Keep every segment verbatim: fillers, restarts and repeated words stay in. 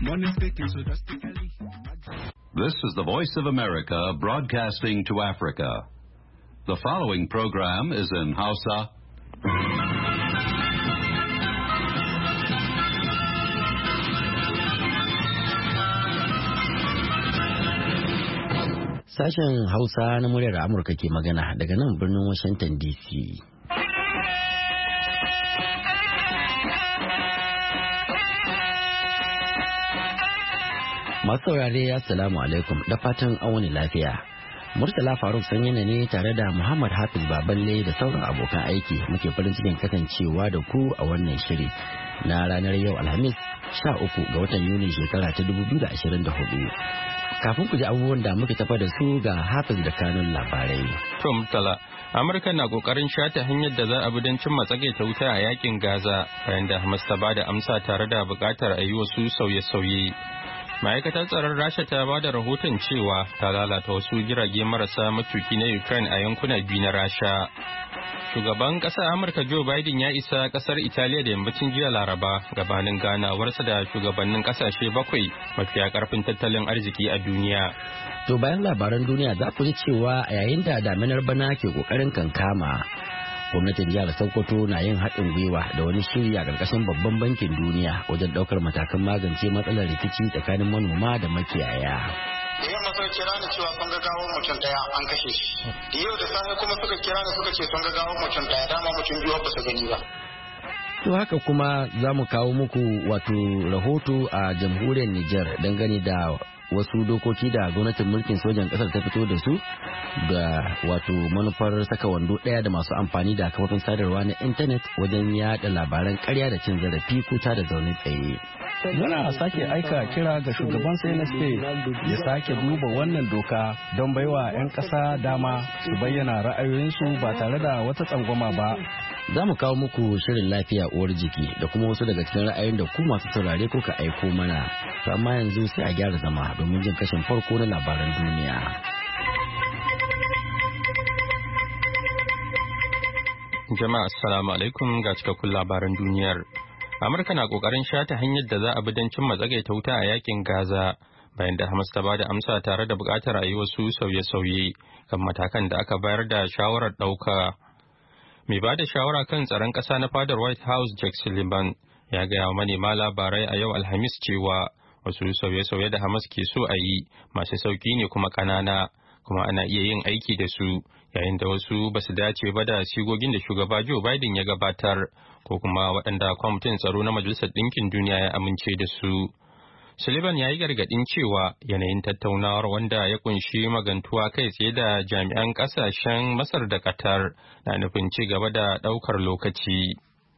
This is the Voice of America broadcasting to Africa. The following program is in Hausa. Sashen Hausa na muryar Amurka ke magana daga nan birnin Washington D C. Masu saurare assalamu alaikum da fatan wani lafiya. Murtala Faruk Sanyina ne tare da Muhammad Hafiz Baballe da sauran abokan aiki muke farin cikin kasancewa da ku a wannan shiri na ranar yau Alhamis sha uku ga watan Yuni shekara ta dubu biyu da ashirin da hudu. Kafin ku ji abubuwan da muke tafa da su ga Hafiz da kanun labarai. To Murtala, Amurka na kokarin shata hanyar da za a bi don cimma tsagaita wuta a yakin Gaza bayan da Hamas ta bada amsa tare da bukatar a yi wasu sauye-sauye. Ma'aikatar tsaron Rasha ta ba da rahoton cewa ta lalata wasu jirage marasa matuki na Ukraine a yankuna biyu na Rasha. Shugaban ƙasar Amurka Joe Biden ya isa ƙasar Italiya da yammacin jiya Laraba gabanin ganawarsa da shugabannin ƙasashe bakwai mafiya ƙarfin tattalin arziki a duniya. To bayan labaran duniya za ku ji cewa a yayin da daminar bana ke ƙoƙarin kankama, gwamnatin jihar Sokoto na yin haɗin gwiwa da wani shiri a ƙarƙashin babban bankin duniya wajen ɗaukar matakan magance matsalar rikici tsakanin manoma da makiyaya. Da yamma suka kira ni cewa sun ga gawar mutum daya an kashe shi. Da yau da safe kuma suka kira ni suka ce sun ga gawar mutum daya dama mutum biyu ba su gani ba. To haka kuma za mu kawo muku wato rahoto a jamhuriyar Nijar dangane da wasu dokoki da gwamnatin mulkin sojan kasar ta fito da su da wato manufar saka wando daya da masu amfani da kafofin sadarwa na intanet wajen yada labaran karya da cin zarafi ko ta da zaune tsaye. Muna sake aika kira ga shugaban C N S P ya sake duba wannan doka don baiwa 'yan ƙasa dama su bayyana ra'ayoyinsu ba tare da wata tsangwama ba. Za mu kawo muku shirin lafiya uwar jiki da kuma wasu daga cikin ra'ayin da ku masu saurare kuka aiko mana. To amma yanzu sai a gyara zama domin jin kashin farko na labaran duniya. Jama'a assalamu alaikum ga cikakkun labaran duniyar. Amurka na kokarin shata hanyar da za a bi don cimma tsagaita wuta a yakin Gaza bayan da Hamas ta ba da amsa tare da bukatar a yi wasu sauye-sauye kan matakan da aka bayar da shawarar ɗauka. Mai ba da shawara kan tsaron ƙasa na fadar White House Jake Sullivan ya gaya wa manema labarai a yau Alhamis cewa wasu sauye-sauye da Hamas ke so a yi masu sauki ne kuma ƙanana kuma ana iya yin aiki da su yayin da wasu ba su dace ba da sigogin da shugaba Joe Biden ya gabatar ko kuma waɗanda kwamitin tsaro na Majalisar Ɗinkin Duniya ya amince da su. Sullivan ya yi gargaɗin cewa yanayin tattaunawar wanda ya kunshi magantuwa kai tsaye da jami'an ƙasashen Masar da Qatar na nufin ci gaba da ɗaukar lokaci.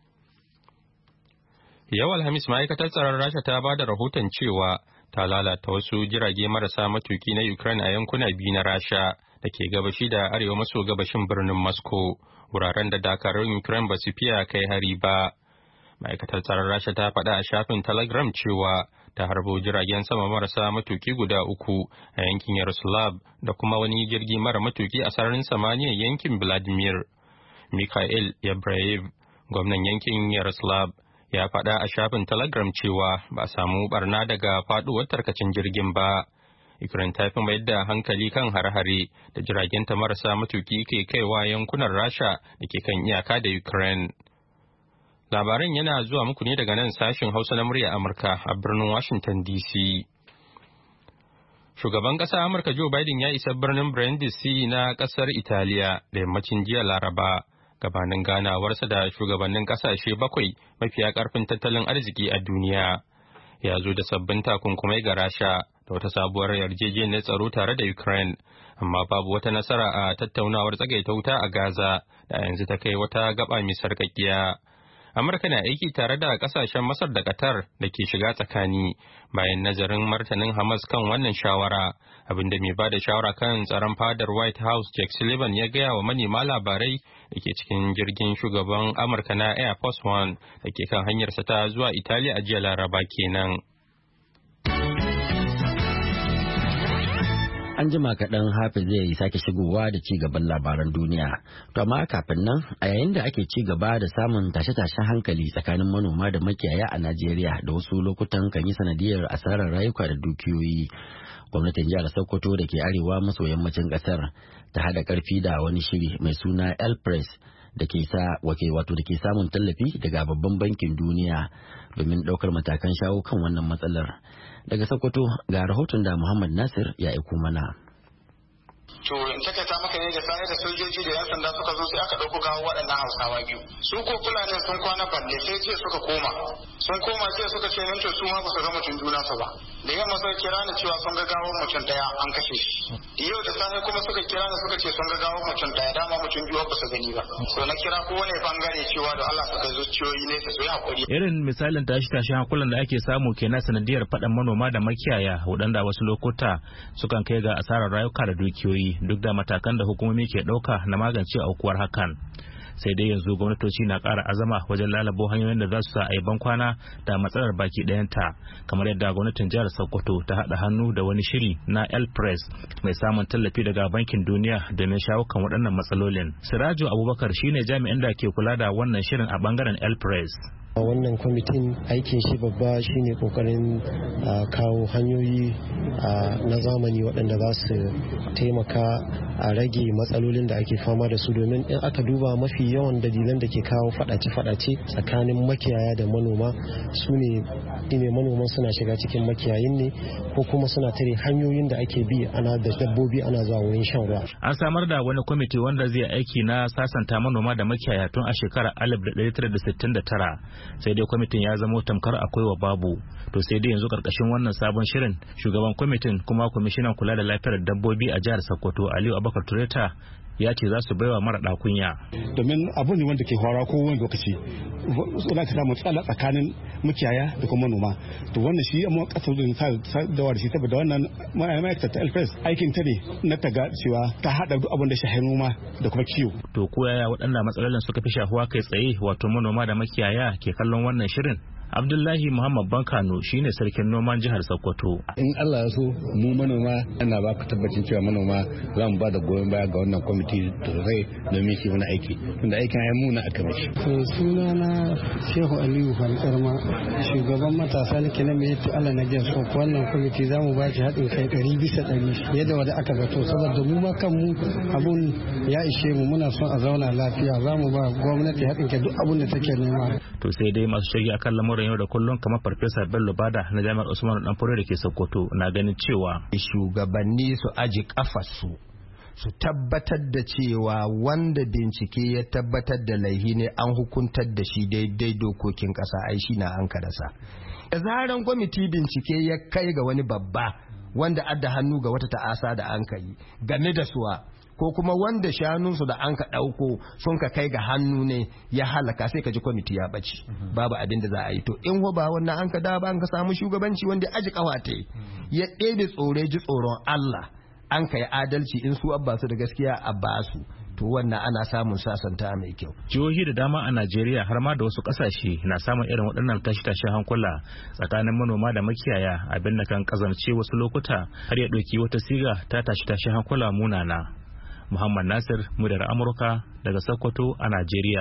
Yau Alhamis ma'aikatar tsaron Rasha ta ba da rahoton cewa ta lalata wasu jirage marasa matuki na Ukraine a yankuna biyu na Rasha da ke gabashi da arewa maso gabashin birnin Moscow, wuraren da dakarun Ukraine ba su fiya kai hari ba. Ma'aikatar tsaron Rasha ta faɗa a shafin Telegram cewa ta harbo jiragen sama marasa matuki guda uku a yankin Yaroslav da kuma wani jirgi mara matuki a sararin samaniyar yankin Vladimir. Mikhail Yabrayev, gwamnan yankin Yaroslav, ya faɗa a shafin Telegram cewa ba a samu barna daga faɗuwar tarkacin jirgin ba. Ukraine ta fi mayar da hankali kan har-hare da jiragenta marasa matuki ke kaiwa yankunan Rasha da ke kan iyaka da Ukraine. Labaran yana zuwa muku ne daga nan sashen Hausa na murya Amurka a birnin Washington D C. Shugaban ƙasar Amurka Joe Biden ya isa birnin Brindisi na ƙasar Italiya da yammacin jiya Laraba gabanin ganawarsa da shugabannin ƙasashe bakwai mafiya ƙarfin tattalin arziki a duniya. Ya zo da sabbin takunkumai ga Rasha da wata sabuwar yarjejeniyar tsaro tare da Ukraine, amma babu wata nasara a tattaunawar tsagaita wuta a Gaza da yanzu ta kai wata gaba mai sarƙaƙiya. Amurka na aiki tare da kasashen Masar da Qatar da ke shiga tsakani bayan nazarin martanin Hamas kan wannan shawara, abinda mai bada shawara kan tsaron fadar White House Jake Sullivan ya gaya wa manema labarai da ke cikin jirgin shugaban Amurka na Air Force One da ke kan hanyarsa ta zuwa Italiya a jiya Laraba kenan. An jima kaɗan Hafiz zai sake shigowa da ci gaban labaran duniya. To amma kafin nan a yayin da ake ci gaba da samun tashe-tashen hankali tsakanin manoma da makiyaya a Najeriya da wasu lokutan kan yi sanadiyar asarar rayuka da dukiyoyi. Gwamnatin jihar Sokoto da ke arewa maso yammacin ƙasar ta haɗa ƙarfi da wani shiri mai suna El Press da ke sa wato da ke samun tallafi daga babban bankin duniya domin ɗaukar matakan shawo kan wannan matsalar. Daga Sokoto ga rahoton da Muhammad Nasir ya aiko mana. To in takaita maka ne da safe da sojoji da yan sanda suka zo sai aka ɗauko gawo waɗannan Hausawa biyu. Su ko Fulani sun kwana balle sai jiya suka koma. Sun koma jiya suka ce min to su ma ba su ga mutum juna su ba. Da yamma suka kira ni cewa sun ga gawon mutum ɗaya an kashe shi. Yau da safe kuma suka kira ni suka ce sun ga gawon mutum ɗaya dama mutum biyu ba su gani ba. So na kira kowane bangare cewa da Allah su kai zuciyoyi ne su yi hakuri. Irin misalin tashi-tashi hankulan da ake samu kenan sanadiyar faɗan manoma da makiyaya waɗanda wasu lokuta sukan kai ga asarar rayuka da dukiyoyi duk da matakan da hukumomi ke ɗauka na magance aukuwar hakan. Sai dai yanzu gwamnatoci na ƙara azama wajen lalabo hanyoyin da za su sa a yi bankwana da matsalar baki ɗayanta, kamar yadda gwamnatin jihar Sokoto ta haɗa hannu da wani shiri na El Press mai samun tallafi daga bankin duniya domin shawo kan waɗannan matsalolin. Siraju Abubakar shine jami'in da ke kula da wannan shirin a bangaren El Press. Wannan kwamitin aikin shi babba shine kokarin kawo hanyoyi na zamani waɗanda za su taimaka a rage matsalolin da ake fama da su, domin in aka duba mafi yawan dalilan da ke kawo fadace-fadace tsakanin makiyaya da manoma su ne ne manoman suna shiga cikin makiyayin ne ko kuma suna tare hanyoyin da ake bi ana da dabbobi ana zuwa wurin shan ruwa. An samar da wani kwamiti wanda zai aiki na sasanta manoma da makiyaya tun a shekarar alif da ɗari tara da sittin da tara. Sai dai kwamitin ya zamo tamkar akwai wa babu. To sai dai yanzu karkashin wannan sabon shirin shugaban kwamitin kuma kwamishinan kula da lafiyar dabbobi a jihar Sokoto Aliyu Abubakar Tureta ya ce za su baiwa mara kunya. Domin abu ne wanda ke faruwa ko wani lokaci za ka samu matsala tsakanin makiyaya da kuma manoma. To wannan shi amma kasar da da shi saboda wannan ma'aikatar ta Elfres aikin ta ne na taga cewa ta hada duk abin da shi noma da kuma kiwo. To ko yaya waɗannan matsalolin suka fi shahuwa kai tsaye wato manoma da makiyaya ke kallon wannan shirin? Abdullahi Muhammad Bankano shine sarkin noman jihar Sokoto. In Allah ya so mu manoma ana ba ku tabbacin cewa manoma za mu ba da goyon baya ga wannan kwamiti sosai domin shi wani aiki. Tunda aikin ya muna aka mashi. To suna na Shehu Aliyu Falkarma shugaban matasa ne kenan mai yatti Allah na jihar Sokoto. Wannan kwamiti za mu ba shi haɗin kai ɗari bisa ɗari yadda wanda aka zato saboda mu ma kanmu abun ya ishe mu muna son a zauna lafiya za mu ba gwamnati haɗin kai duk abun da take nema. To sai dai masu shagi akan lamarin yau da kullum kamar Farfesa Bello Bada na Jami'ar Usman Danfodiyo da ke Sokoto na ganin cewa shugabanni su aji kafarsu su tabbatar da cewa wanda bincike ya tabbatar da laihi ne an hukuntar da shi daidai dokokin kasa ai shi na an kadasa. Da zaran kwamiti bincike ya kai ga wani babba wanda adda hannu ga wata ta'asa da an kai game da suwa ko kuma wanda shanunsu da an ka ɗauko sun ka kai ga hannu ne ya halaka sai ka ji kwamiti ya ɓace babu abin da za a yi. To in ba wannan an ka da ba an ka samu shugabanci wanda aji kawate ya ɗebe tsore ji tsoron Allah an ka yi adalci in su abba su da gaskiya a basu to wannan ana samun sasanta mai kyau. Jihohi da dama a Najeriya har ma da wasu ƙasashe na samun irin waɗannan tashi-tashin hankula tsakanin manoma da makiyaya abin da kan kazance wasu lokuta har ya ɗauki wata siga ta tashi-tashin hankula munana. Muhammad Nasir, muryar Amurka daga Sokoto a Najeriya.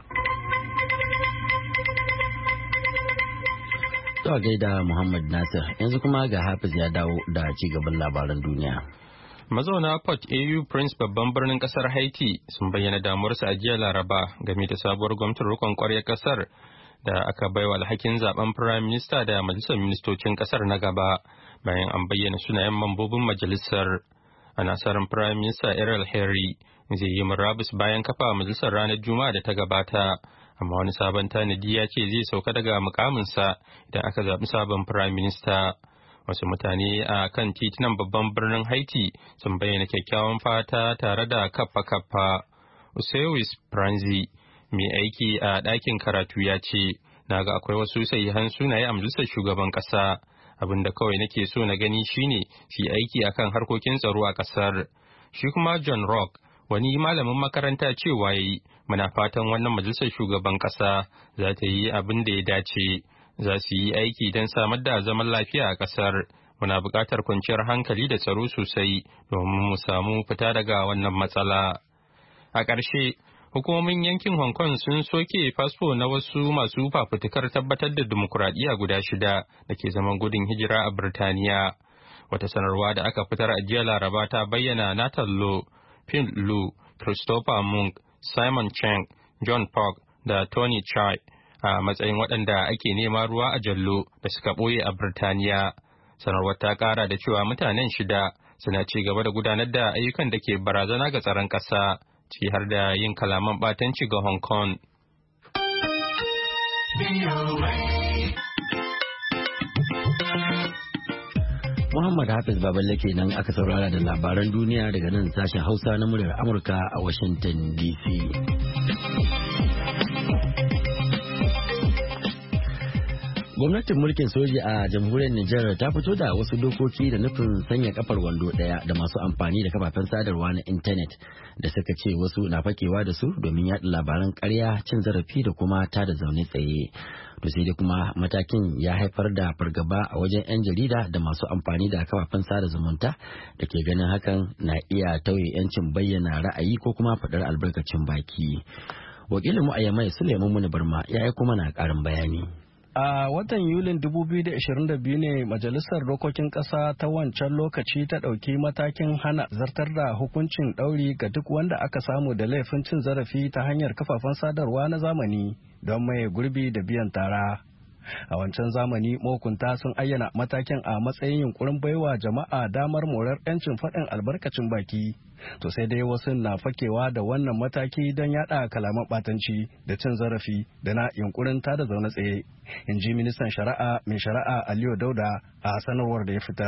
Zuwa gaida Muhammad Nasir, yanzu kuma ga Hafiz ya dawo da ci gaban labaran duniya. Mazauna Port A U Prince babban birnin kasar Haiti sun bayyana damuwarsu a jiya Laraba game da sabuwar gwamnatin rikon ƙwaryar kasar da aka baiwa alhakin zaben Prime Minister da majalisar ministocin kasar na gaba bayan an bayyana sunayen mambobin majalisar. A nasarar Prime Minister Ariel Henry zai yi murabus bayan kafa majalisar ranar Juma'a da ta gabata, amma wani sabon tanadi ya ce zai sauka daga mukaminsa idan aka zaɓi sabon Prime Minister. Wasu mutane a kan titunan babban birnin Haiti sun bayyana kyakkyawan fata tare da kaffa-kaffa. Usewis Pranzi, mai aiki a ɗakin karatu ya ce, na ga akwai wasu sahihan sunaye a majalisar shugaban ƙasa. Abin da kawai nake so na gani shine su aiki akan harkokin tsaro a kasar. Shi kuma John Rock, wani malamin makaranta cewa yayi, muna fatan wannan majalisar shugaban kasa za ta yi abin da ya dace, za su yi aiki don samar da zaman lafiya a kasar. muna buƙatar kwanciyar hankali da tsaro sosai domin mu samu fita daga wannan matsala. A ƙarshe, hukumomin yankin Hong Kong sun soke fasfo na wasu masu fafutukar tabbatar da dimokuraɗiyya guda shida da ke zaman gudun hijira a Birtaniya. Wata sanarwa da aka fitar a jiya Laraba ta bayyana Nathan Law, Pin Lu, Christopher Monk, Simon Cheng, John Park da Tony Chai a matsayin waɗanda ake nema ruwa a jallo da suka ɓoye a Birtaniya. Sanarwar ta ƙara da cewa mutanen shida suna ci gaba da gudanar da ayyukan da ke barazana ga tsaron ƙasa, ciki har da yin kalaman ɓatanci ga Hong Kong. Muhammad Hafiz Baballe kenan aka saurara da labaran duniya daga nan sashen Hausa na muryar Amurka a Washington D C. Gwamnatin mulkin soji a jamhuriyar Nijar ta fito da wasu dokoki da nufin sanya kafar wando daya da masu amfani da kafafen sadarwa na intanet da suka ce wasu na fakewa da su domin yaɗa labaran ƙarya, cin zarafi da kuma tada zaune tsaye. To sai dai kuma matakin ya haifar da fargaba a wajen 'yan jarida da masu amfani da kafafen sada zumunta da ke ganin hakan na iya tauye 'yancin bayyana ra'ayi ko kuma faɗar albarkacin baki. Wakilinmu a Yamai Suleiman Muni Barma ya yi kuma na ƙarin bayani. A watan Yulin dubu biyu da ashirin da biyu ne Majalisar Dokokin Ƙasa ta wancan lokaci ta ɗauki matakin hana zartar da hukuncin ɗauri ga duk wanda aka samu da laifin cin zarafi ta hanyar kafafen sadarwa na zamani don maye gurbi da biyan tara. A wancan zamani mahukunta sun ayyana matakin a matsayin yunkurin baiwa jama'a damar morar 'yancin faɗin albarkacin baki. To sai dai wasu na fakewa da wannan mataki don yada kalaman ɓatanci da cin zarafi da na yunkurin tada zaune tsaye, in ji ministan shari'a mai shari'a Aliyu Dauda a sanarwar da ya fitar.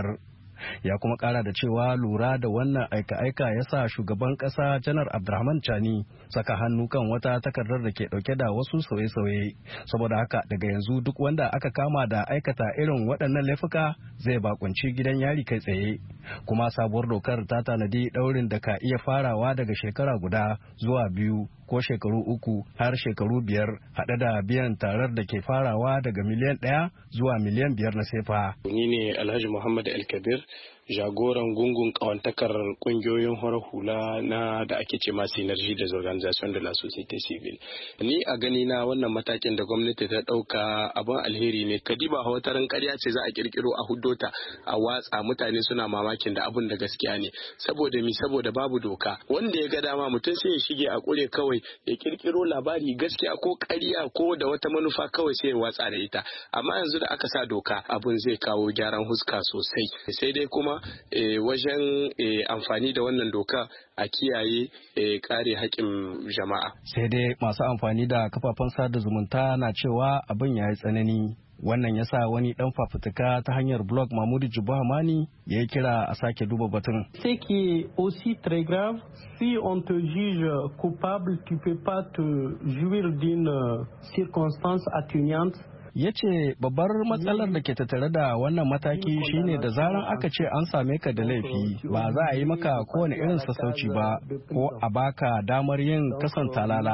Ya kuma kara da cewa lura da wannan aika-aika ya sa shugaban kasa janar Abdurrahman Chani saka hannu kan wata takardar da ke dauke da wasu sauye-sauye. Saboda haka daga yanzu duk wanda aka kama da aikata irin waɗannan laifuka zai bakunci gidan yari kai tsaye. Kuma sabuwar dokar ta tanadi daurin da ka iya farawa daga shekara guda zuwa biyu ko shekaru uku har shekaru biyar, haɗe da biyan tarar da ke farawa daga miliyan ɗaya zuwa miliyan biyar na sefa. Ni ne Alhaji Muhammad El-Kabir, jagoran gungun kawantakar kungiyoyin horar hula na da ake ce masu synergie des organisations de la société civile. Ni a gani na wannan matakin da gwamnati ta dauka abin alheri ne. Kadiba hawatarin ƙarya ce za a kirkiro a huddota a watsa, mutane suna mamakin da abin da gaskiya ne. Saboda mi saboda babu doka. Wanda ya ga dama mutum sai ya shige a kure kawai ya kirkiro labari gaskiya ko ƙarya ko da wata manufa kawai sai ya watsa da ita. Amma yanzu da aka sa doka abin zai kawo gyaran huska sosai. Sai dai kuma E, wajen e, amfani da wannan doka a kiyaye e, kare haƙƙin jama'a. Sai dai masu amfani da kafafen sada zumunta na cewa abin ya yi tsanani. Wannan ya sa wani ɗan fafutuka ta hanyar blog Mahmudu Jubahamani ya yi kira a sake duba batun. Ce qui est aussi très grave, si on te juge coupable, tu peux pas te jouir d'une circonstance atténuante. Ya ce babbar matsalar da ke tattare da wannan mataki shine da zaran aka ce an same ka da laifi ba za a yi maka kowane irin sassauci ba ko a baka damar yin kasan talala,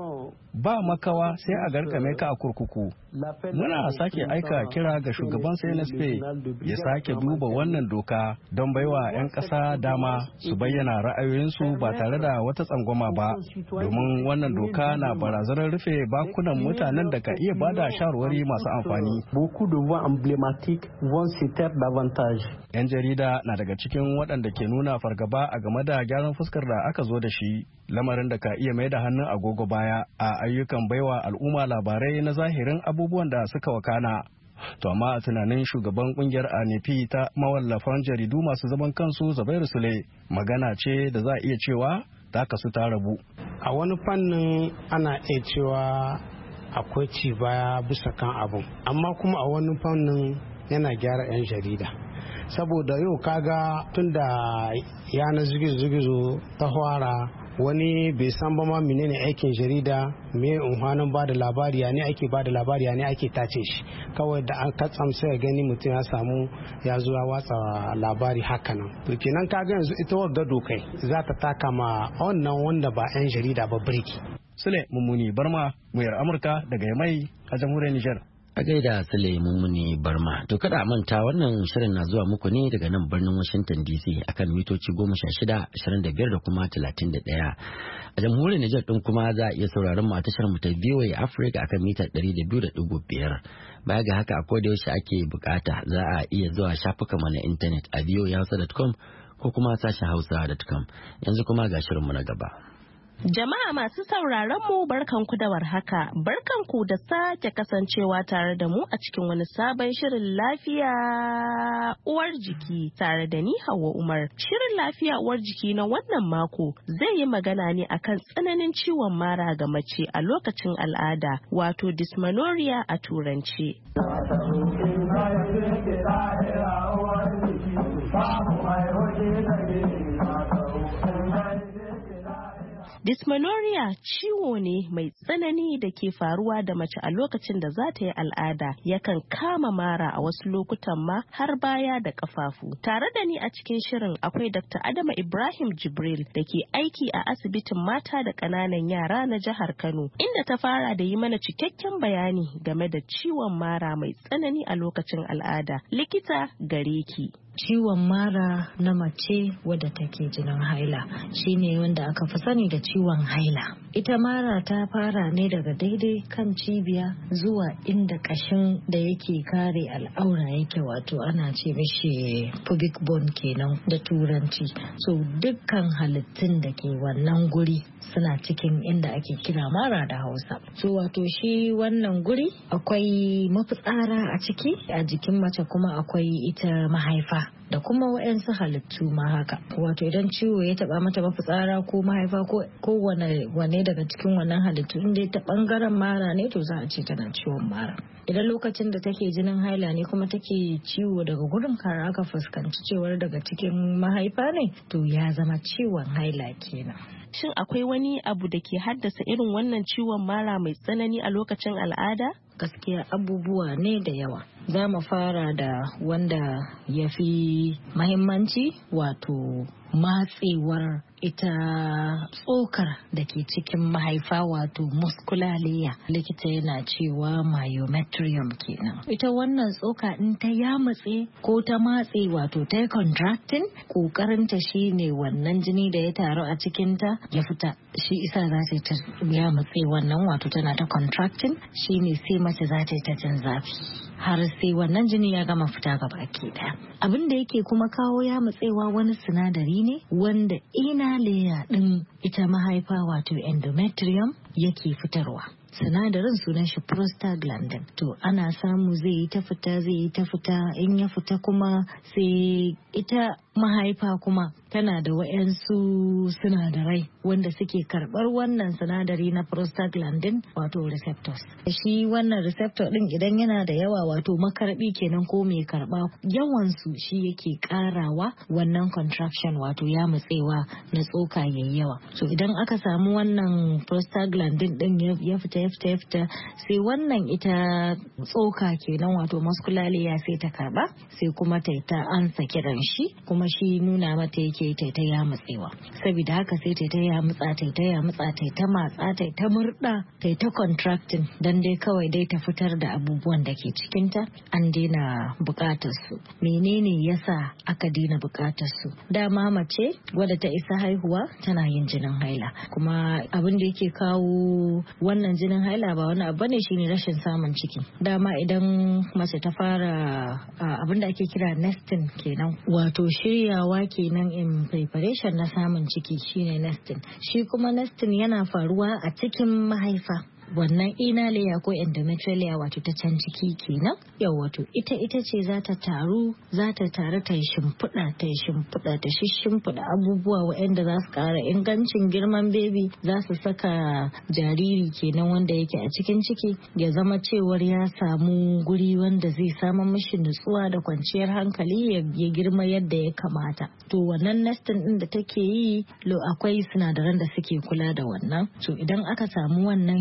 ba makawa sai a garkame ka a kurkuku. Muna sake aika kira ga shugaban C N S P ya sake duba wannan doka don baiwa 'yan ƙasa dama su bayyana ra'ayoyinsu ba tare da wata tsangwama ba, domin wannan doka na barazanar rufe bakunan mutanen da ka iya bada shawarwari masu amfani. Beaucoup de voix emblématiques vont se taire davantage. 'Yan jarida na daga cikin waɗanda ke nuna fargaba a game da gyaran fuskar da aka zo da shi, lamarin da ka iya mai da hannun agogo baya a ayyukan baiwa al'umma labarai na zahirin abubuwan da suka wakana. To amma a tunanin shugaban kungiyar A N P ta mawallafan jaridu masu zaman kansu Zubairu Sule, magana ce da za a iya cewa ta kasu ta rabu. A wani fannin ana iya cewa akwai ci baya bisa kan abun, amma kuma a wani fannin yana gyara 'yan jarida. Saboda yau kaga tun da yanar gizo-gizo ta fara, wani bai san ba ma menene aikin jarida, me unhwanin ba da labari ya ne ake ba da labari ya ne ake tace shi. Kawai da an katsam sai gani mutum ya samu ya zuwa watsa labari hakanan. To kenan kaga yanzu ita wadda dokai za ta taka ma wannan wanda ba 'yan jarida ba birki. Sule Mummuni Barma, muryar Amurka daga Yamai a jamhuriyar Nijar. A gaida Sule Mummuni Barma. To kada a manta wannan shirin na zuwa muku ne daga nan birnin Washington D C akan mitoci goma sha shida, ashirin da biyar da kuma talatin da ɗaya. A jamhuriyar Nijar ɗin kuma za a iya sauraron mu a tashar mu ta V O A Africa akan mita ɗari da biyu da ɗigo biyar. Baya ga haka a koda yaushe ake bukata za a iya zuwa shafukan mu na intanet a v o a hausa dot com ko kuma sashen hausa dot com. Yanzu kuma ga shirin mu na gaba. Jama'a masu sauraron mu barkanku da warhaka, barkanku da sake kasancewa tare da mu a cikin wani sabon shirin lafiya uwar jiki tare da ni Hauwa Umar. Shirin lafiya uwar jiki na wannan mako zai yi magana ne akan tsananin ciwon mara ga mace a lokacin al'ada, wato dysmenorrhea a turanci. Dysmenorrhea ciwo ne mai tsanani da ke faruwa da mace a lokacin da za ta yi al'ada, yakan kama mara a wasu lokutan ma har baya da kafafu. Tare da ni a cikin shirin akwai Doctor Adama Ibrahim Jibril da ke aiki a asibitin mata da ƙananan yara na jihar Kano, inda ta fara da yi mana cikakken bayani game da ciwon mara mai tsanani a lokacin al'ada. Likita gare ki. Ciwon mara na mace wadda take jinin haila shine wanda aka fi sani da ciwon haila. Ita mara ta fara ne daga daidai kan cibiya zuwa inda kashin da yake kare al'aura yake, wato ana ce mishi pubic bone kenan da turanci. So dukkan halittun da ke wannan guri suna cikin inda ake kira mara da Hausa. So wato shi wannan guri akwai mafitsara a ciki, a jikin mace kuma akwai ita mahaifa da kuma waɗansu halittu ma haka. Wato idan ciwo ya taba mata mafitsara ko mahaifa ko wane wane daga cikin wannan halittu, inda ta bangaren mara ne to za a ce tana ciwon mara. Idan lokacin da take jinin haila ne kuma take ciwo daga gurin har aka fuskanci cewar daga cikin mahaifa ne, to ya zama ciwon haila kenan. Shin akwai wani abu da ke haddasa irin wannan ciwon mara mai tsanani a lokacin al'ada? Gaskiya abubuwa ne da yawa. Za mu fara da wanda ya fi mahimmanci, wato matsewar ita tsokar da ke cikin mahaifa, wato muscular layer. Likita yana cewa myometrium kenan. Ita wannan tsoka in ta yamutse ko ta matse, wato ta contracting, kokarinta shine wannan jini da ya taru a cikinta ya fita. Shi isa za ta yamutse wannan, wato tana ta contracting, shine sai mace za ta yi ta jin zafi har sai wannan jini ya gama fita gaba ke daya. Abin da yake kuma kawo ya matsewa wani sinadari ne wanda ina layer din ita mahaifa, wato endometrium, yake fitarwa. Sinadarin sunan shi prostaglandin. To ana samu zai yi ta fita zai yi ta fita in ya fita kuma sai ita mahaifa kuma tana da wa'yansu sinadarai wanda suke karɓar wannan sinadari na prostaglandin, wato receptors. Shi wannan receptor din idan yana da yawa, wato makarbi kenan ko mai karɓa, yawansu shi yake ƙarawa wannan contraction, wato ya matsewa na tsoka yayi yawa. So idan aka samu wannan prostaglandin din ya fita ya fita ya fita sai wannan ita tsoka kenan, wato muscular layer, sai ta karɓa sai kuma ta ta ansa kiran shi, kuma shi nuna mata yake ta ta ya matsewa. Saboda haka sai ta ta ya matsa ta ta ya matsa ta ta matsa ta ta murda ta ta contracting, dan dai kawai dai ta fitar da abubuwan da ke cikinta. An daina bukatar su. Menene yasa aka daina bukatar su? Dama mace wadda ta isa haihuwa tana yin jinin haila, kuma abin da yake kawo wannan jinin haila ba wani abu ne, shine rashin samun ciki. Dama idan mace ta fara abin da ake kira nesting kenan, wato shiryawa kenan in preparation na samun ciki, shine nesting. Shi kuma nesting yana faruwa a cikin mahaifa. Wannan ina layer ko endometrial layer, wato ta can ciki kenan. Yau wato ita ita ce za ta taru za ta taru ta yi shimfiɗa ta yi shimfiɗa ta shimfiɗa abubuwa waɗanda za su ƙara ingancin girman baby, za su saka jariri kenan wanda yake a cikin ciki ya zama cewar ya samu guri wanda zai samu mishi nutsuwa da kwanciyar hankali ya girma yadda ya kamata. To wannan nesting din da take yi, lo akwai sinadaran da suke kula da wannan. To idan aka samu wannan shimfiɗa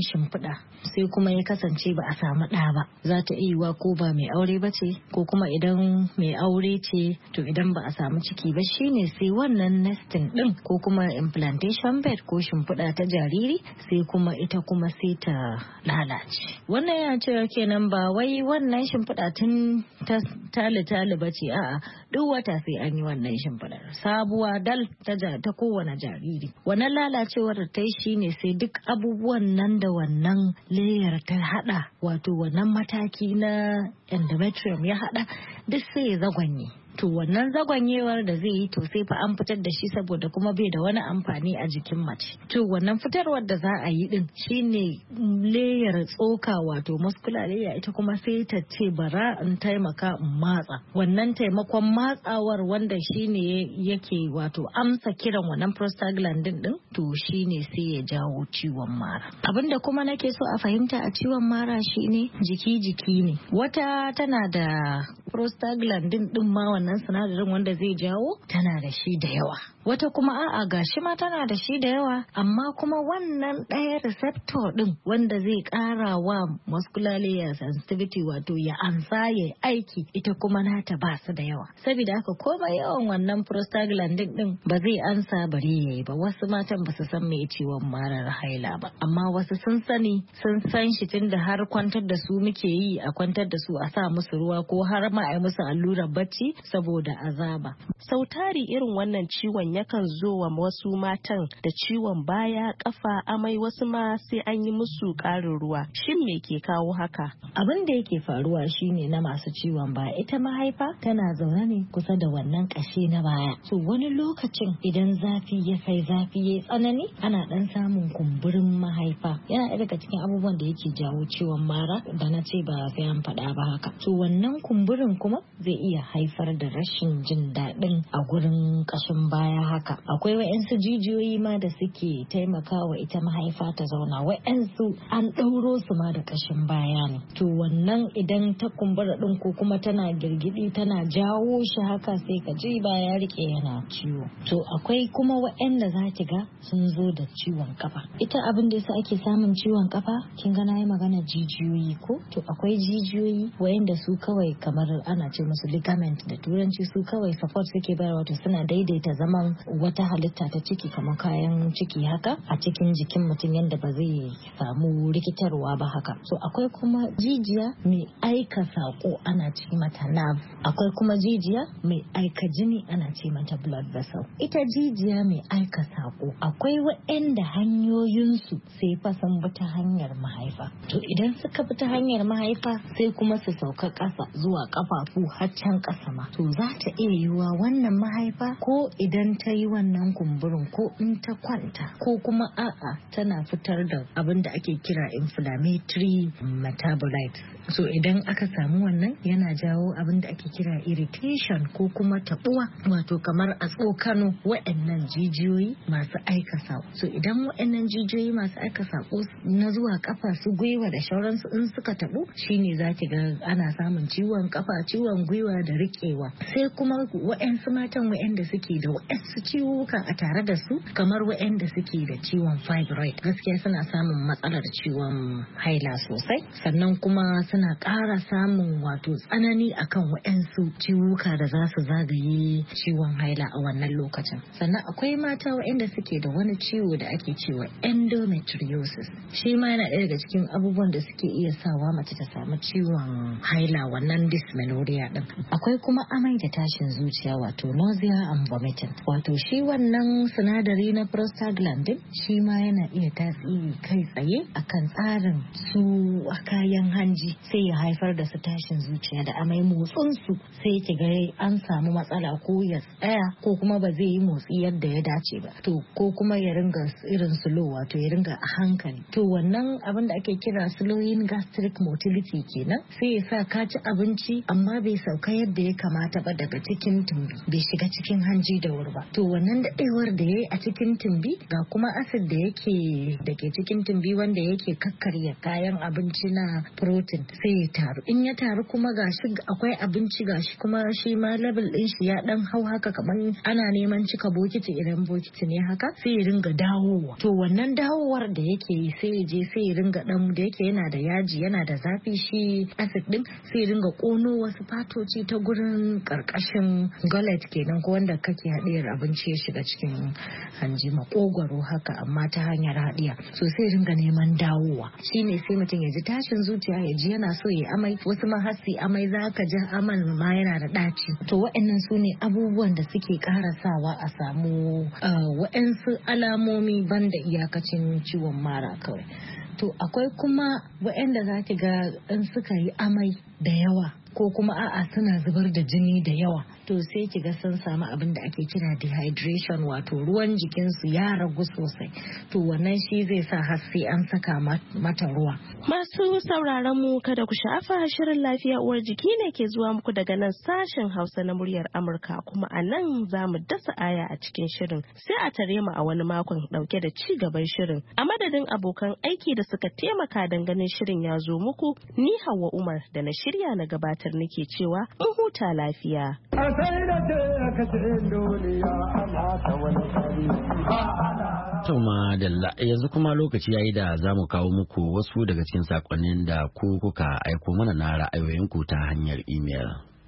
shimfiɗa sai kuma ya kasance ba a samu ɗa ba, za ta iya yiwa ko ba mai aure ba ce, ko kuma idan mai aure ce to idan ba a samu ciki ba shine sai wannan nesting ɗin ko kuma implantation bed ko shimfiɗa ta jariri sai kuma ita kuma sai ta lalace. Wannan yana cewa kenan ba wai wannan shimfiɗa tun ta tali-tali ba ce, a'a duk wata sai an yi wannan shimfiɗar sabuwa dal ta, ta kowane jariri. Wannan lalacewar da ta yi shine sai duk abubuwan nan da wannan layar ta hada, wato wannan mataki na endometrium ya hada duk sai ya zagwanye. To wannan zagwanyewar da zai yi to sai fa an fitar da shi saboda kuma bai da wani amfani a jikin mace. To wannan fitarwar da za a yi din shine layar tsoka wato muscular layer, ita kuma sai ta ce bara in taimaka in matsa. Wannan taimakon matsawar wanda shine yake wato amsa kiran wannan prostaglandin din to shine sai ya jawo ciwon mara. Abinda kuma nake so a fahimta a ciwon mara shine jiki-jiki ne. Wata tana da prostaglandin din ma wannan sinadarin wanda zai jawo tana da shi da yawa, wata kuma a'a gashi ma tana da shi da yawa amma kuma wannan ɗaya receptor din wanda zai ƙara wa muscular layer sensitivity wato ya ansa ya aiki ita kuma nata ba su da yawa, saboda haka koma yawan wannan prostaglandin din ba zai ansa bari yayi ba. Wasu matan ba su san me ciwon marar haila ba, amma wasu sun sani, sun san shi tunda har kwantar da su muke yi, a kwantar da su a sa musu ruwa ko har ma a yi musu allurar bacci saboda azaba. Sautari irin wannan ciwon yakan zo wa wasu matan da ciwon baya, kafa, amai, wasu ma sai an yi musu ƙarin ruwa. Shin me ke kawo haka? Abin da yake faruwa shine na masu ciwon baya, ita mahaifa tana zaune ne kusa da wannan ƙashi na baya. So wani lokacin idan zafi ya kai zafi ya tsanani ana dan samun kumburin mahaifa. Yana ɗaya daga cikin abubuwan da yake jawo ciwon mara da na ce ba sai an faɗa ba haka. So wannan kumburin kuma zai iya haifar da rashin jin daɗin a gurin ƙashin baya haka. Akwai wa'yansu jijiyoyi ma da suke taimakawa ita mahaifa ta zauna, wa'yansu an ɗauro su ma da ƙashin baya ne. To wannan idan ta kumbura ɗin ko kuma tana girgidi tana jawo shi haka sai ka ji baya rike yana ciwo. To akwai kuma wa'yanda za ki ga sun zo da ciwon kafa. Ita abin da yasa ake samun ciwon kafa kin ga na yi magana jijiyoyi ko? To akwai jijiyoyi wa'yanda su kawai kamar ana ce musu ligament da turanci, su kawai support suke bayar, wato suna daidaita zaman wata halitta ta ciki kamar kayan ciki haka a cikin jikin mutum yadda ba zai samu rikitarwa ba haka. So akwai kuma jijiya mai aika sako ana ce mata nerve, akwai kuma jijiya mai aika jini ana ce mata blood vessel. Ita jijiya mai aika sako akwai waɗanda hanyoyinsu sai fa sun bi ta hanyar mahaifa. To idan suka bi ta hanyar mahaifa sai kuma su sauka ƙasa zuwa ƙafafu har can ƙasa ma. To za ta iya yiwuwa wannan mahaifa ko idan ta yi wannan kumburin ko in ta kwanta ko kuma a'a tana fitar da abin da ake kira inflammatory metabolites. So idan aka samu wannan yana jawo abin da ake kira irritation ko kuma tabuwa, wato kamar a tsokano waɗannan jijiyoyi masu aika sako. So idan waɗannan jijiyoyi masu aika sako na zuwa kafa su gwiwa da shauransu in suka tabu shine zaki ga ana samun ciwon kafa, ciwon gwiwa da riƙewa. Sai kuma waɗansu matan waɗanda suke da waɗansu ciwuka a tare da su kamar waɗanda suke da ciwon fibroid gaskiya suna samun matsalar ciwon haila sosai, sannan kuma suna ƙara samun wato tsanani akan waɗansu ciwuka da za su zagaye ciwon haila a wannan lokacin. Sannan akwai mata waɗanda suke da wani ciwo da ake cewa endometriosis, shi ma yana ɗaya daga cikin abubuwan da suke iya sawa mace ta samu ciwon haila, wannan dysmenorrhea din. Akwai kuma amai da tashin zuciya wato nausea and vomiting, wato shi wannan sinadari na prostaglandin shi ma yana iya tasiri kai tsaye akan tsarin su kayan hanji sai ya haifar da su tashin zuciya da amai. Motsin su sai ki ga an samu matsala ko ya tsaya ko kuma ba zai yi motsi yadda ya dace ba, to ko kuma ya ringa irin slow wato ya ringa a hankali. To wannan abin da ake kira slowing gastric motility kenan sai ya sa ka ci abinci amma bai sauka yadda ya kamata ba daga cikin tumbi bai shiga cikin hanji da wuri ba. To wannan daɗewar da ya yi a cikin tumbi ga kuma acid da yake da ke cikin tumbi wanda yake kakkarya kayan abinci na protein sai ya taru. In ya taru kuma gashi akwai abinci gashi kuma shi ma level ɗin shi ya ɗan hau haka kamar ana neman cika bokiti idan bokiti ne haka sai ya ringa dawowa. To wannan dawowar da yake yi sai ya je sai ya ringa ɗan da yake yana da yaji yana da zafi shi acid ɗin sai ya ringa ƙono wasu fatoci ta gurin ƙarƙashin gullet kenan ko wanda kake haɗiyar abinci ya shiga cikin hanji makogwaro haka amma ta hanyar haɗiya. So sai ya ringa neman dawowa shine sai mutum ya ji tashin zuciya ya ji yana so ya amai wasu ma har sai amai za ka ji aman ma yana da ɗaci. To waɗannan su ne abubuwan da suke ƙarasawa a samu waɗansu alamomi banda iyakacin ciwon mara kawai. To akwai kuma waɗanda za ki ga in suka yi amai da yawa ko kuma a'a suna zubar da jini da yawa to sai ki ga sun samu abin da ake kira dehydration wato ruwan jikinsu ya ragu sosai to wannan shi zai sa har sai an saka mata ruwa. Masu sauraron mu kada ku sha'afa shirin lafiya uwar jiki ne ke zuwa muku daga nan sashen Hausa na muryar Amurka kuma a nan za mu dasa aya a cikin shirin sai a tare mu a wani makon dauke da ci gaban shirin. A madadin abokan aiki da suka taimaka don ganin shirin ya zo muku ni Hauwa Umar da na shirya na gabatar nake cewa in huta lafiya. Tuma Dalla yanzu kuma lokaci yayi da za mu kawo muku wasu daga cikin sakonnin da ku kuka aiko mana na ra'ayoyinku ta hanyar imel.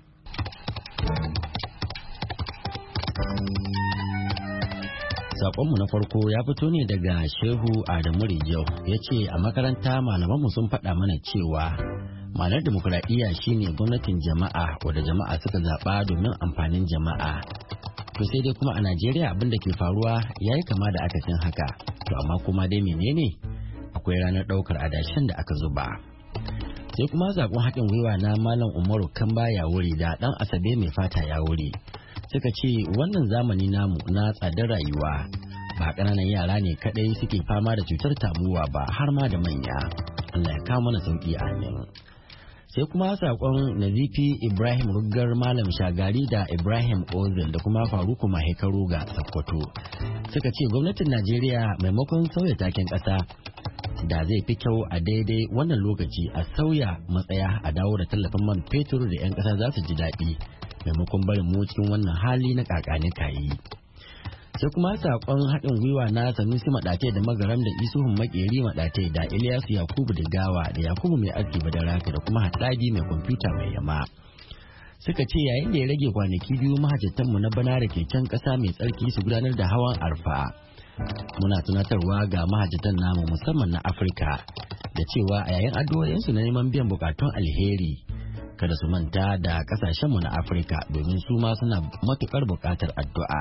Sakonmu na farko ya fito ne daga Shehu Adamu Rijau ya ce a makaranta malamanmu sun faɗa mana cewa ma'anar demokuraɗiyya shine gwamnatin jama'a wadda jama'a suka zaɓa domin amfanin jama'a. To sai dai kuma a Najeriya abin da ke faruwa ya yi kama da akasin haka. To amma kuma dai menene? Akwai ranar ɗaukar adashin da aka zuba. Sai kuma zaɓen haɗin gwiwa na Malam Umaru Kamba ya wuri da ɗan Asabe mai fata ya wuri. Suka ce wannan zamani namu na tsadar rayuwa ba ƙananan yara ne kaɗai suke fama da cutar tamuwa ba har ma da manya. Allah ya kawo mana sauƙi amin. Sai kuma sakon Nazifi Ibrahim Ruggar Malam Shagari da Ibrahim Ozil da kuma Faruku Mahekaru ga Sokoto suka ce gwamnatin Najeriya maimakon sauya taken ƙasa da zai fi kyau a daidai wannan lokaci a sauya matsaya a dawo da tallafin man fetur da 'yan ƙasa za su ji daɗi maimakon barin mu cikin wannan hali na kakani kayi. Sai kuma sakon haɗin gwiwa na Sanusi Maɗate da Magaram da Isuhun Makeri Maɗate da Ilyasu Yakubu da Gawa da Yakubu mai aski Badaraka da kuma Haɗabi mai kwamfuta mai yama. Suka ce yayin da ya rage kwanaki biyu mahajjatanmu na bana da ke can ƙasa mai tsarki su gudanar da hawan arfa. Muna tunatarwa ga mahajjatan namu musamman na Afirka da cewa a yayin addu'o'insu na neman biyan bukatun alheri kada su manta da kasashenmu na Afirka domin su ma suna matukar bukatar addu'a.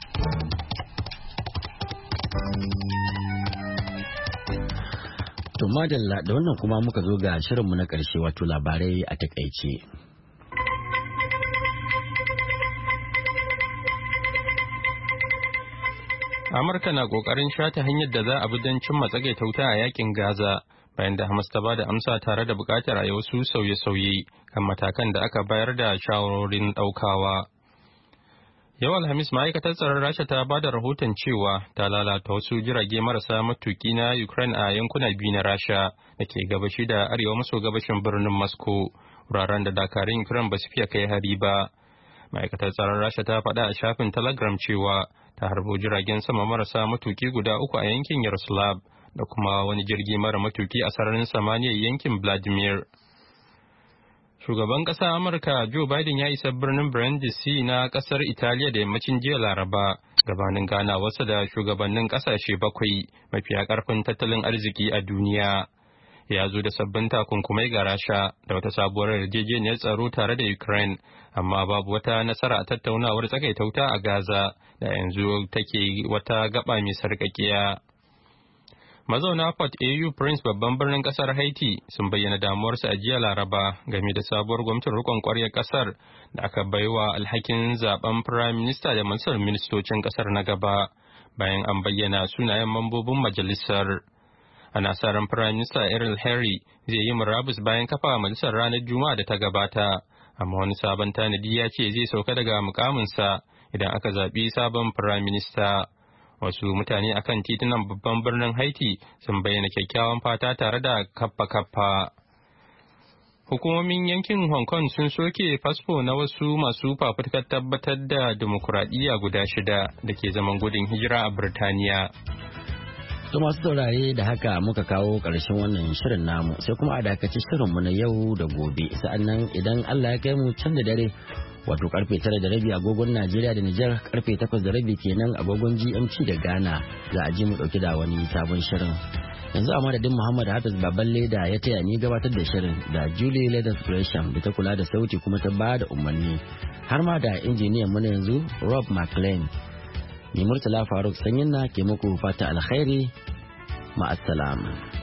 To madalla da wannan kuma muka zo ga shirinmu na ƙarshe wato labarai a takaice. Amurka na ƙoƙarin shata hanyar da za a bi don cimma tsagaita wuta a yakin Gaza. Bayan da Hamas ta ba da amsa tare da bukatar a yi wasu sauye-sauye kan matakan da aka bayar da shawarorin ɗaukawa. Yau Alhamis ma'aikatar tsaron Rasha ta ba da rahoton cewa ta lalata wasu jirage marasa matuki na Ukraine a yankuna biyu na Rasha da ke gabashi da arewa maso gabashin birnin Moscow, wuraren da dakarun Ukraine ba su fiye kai hari ba. Ma'aikatar tsaron Rasha ta faɗa a shafin Telegram cewa ta harbo jiragen sama marasa matuki guda uku a yankin Yaroslav da kuma wani jirgi mara matuki a sararin samaniyar yankin Vladimir. Shugaban ƙasar Amurka Joe Biden ya isa birnin Brindisi na ƙasar Italiya da yammacin jiya Laraba gabanin ganawarsa da shugabannin ƙasashe bakwai mafiya ƙarfin tattalin arziki a duniya. Ya zo da sabbin takunkumai ga Rasha da wata sabuwar yarjejeniyar tsaro tare da Ukraine, amma babu wata nasara a tattaunawar tsagaita wuta a Gaza da yanzu take wata gaba mai sarƙaƙiya. Mazauna Port A U Prince babban birnin kasar Haiti sun bayyana damuwarsu a jiya Laraba game da sabuwar gwamnatin rikon ƙwaryar kasar da aka baiwa alhakin zaben Prime Minister da majalisar ministocin kasar na gaba bayan an bayyana sunayen mambobin majalisar. Ana sa ran Prime Minister Ariel Henry zai yi murabus bayan kafa majalisar ranar Juma'a da ta gabata, amma wani sabon tanadi ya ce zai sauka daga mukaminsa idan aka zaɓi sabon firayim minista. Wasu mutane akan titunan babban birnin Haiti sun bayyana kyakkyawan fata tare da kaffa-kaffa. Hukumomin yankin Hong Kong sun soke fasfo na wasu masu fafutukar tabbatar da dimokuraɗiyya guda shida da ke zaman gudun hijira a Birtaniya. To masu saurare da haka muka kawo ƙarshen wannan shirin namu sai kuma a dakaci shirinmu na yau da gobe sa'annan idan Allah ya kai mu can da dare wato karfe tara da rabi agogon Najeriya da Nijar karfe takwas da rabi kenan agogon G M T da Ghana za a ji mu dauki da wani sabon shirin. Yanzu a madadin Muhammad Hafiz Baballe da ya taya ni gabatar da shirin da Julie Leathers Gresham da ta kula da sauti kuma ta ba da umarni har ma da injiniyan mu na yanzu Rob McLean. Ni Murtala Faruk Sanyin na ke muku fata alkhairi ma'assalam.